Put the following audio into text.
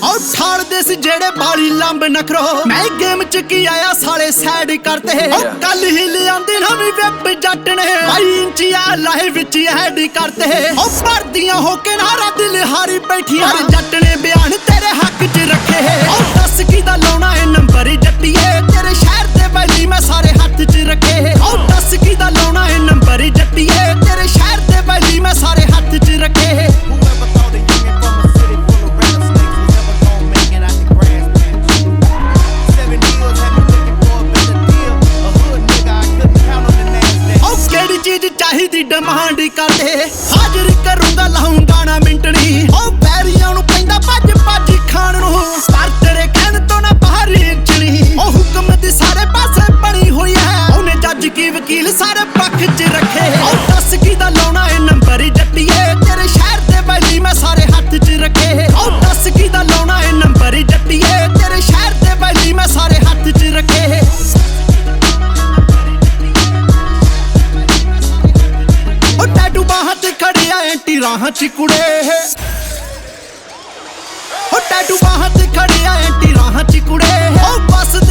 और ठाड़ दे सी जेड़े बाली लंब नखरो मैं गेम च की आया साले सैड करते कल ही ले आंदी नवी वेब जट ने 22 इंची आ लाए विच ऐड करते ओ भरदियां होके नारा दिल हारी बैठियां जट ने बयान तेरे हक च रखे ओ 10 की दा लाउणा है नंबर जट्टिए तेरे शहर दे वैली मैं सारे हाथ च रखे ओ 10 की दा लाउणा है नंबर जट्टिए तेरे शहर दे वैली मैं सारे हाथ च रखे चाहिदी डिमांड करदे हाजिर करूंगा लाऊंगा ना मिंटनी ओ पैरियां नु पैंदा भज भज खाण नु पर तेरे कहन तो ना बाहर इंचनी ओ हुक्म दे सारे पासे बनी हुई है ओने जज की वकील सारे पक्ष च रखे ओ 10 की दा लाउणा है नंबर जट्टिए तेरे शहर दे वैली मैं सारे हाथ च रखे ओ 10 की दा लाउणा है नंबर जट्टिए तेरे शहर दे वैली मैं सारे हाथ च रखे एंटी राह च कुड़े ओ टैटू बाहां ते खड़े आ एंटी राह च कुड़े ओ बस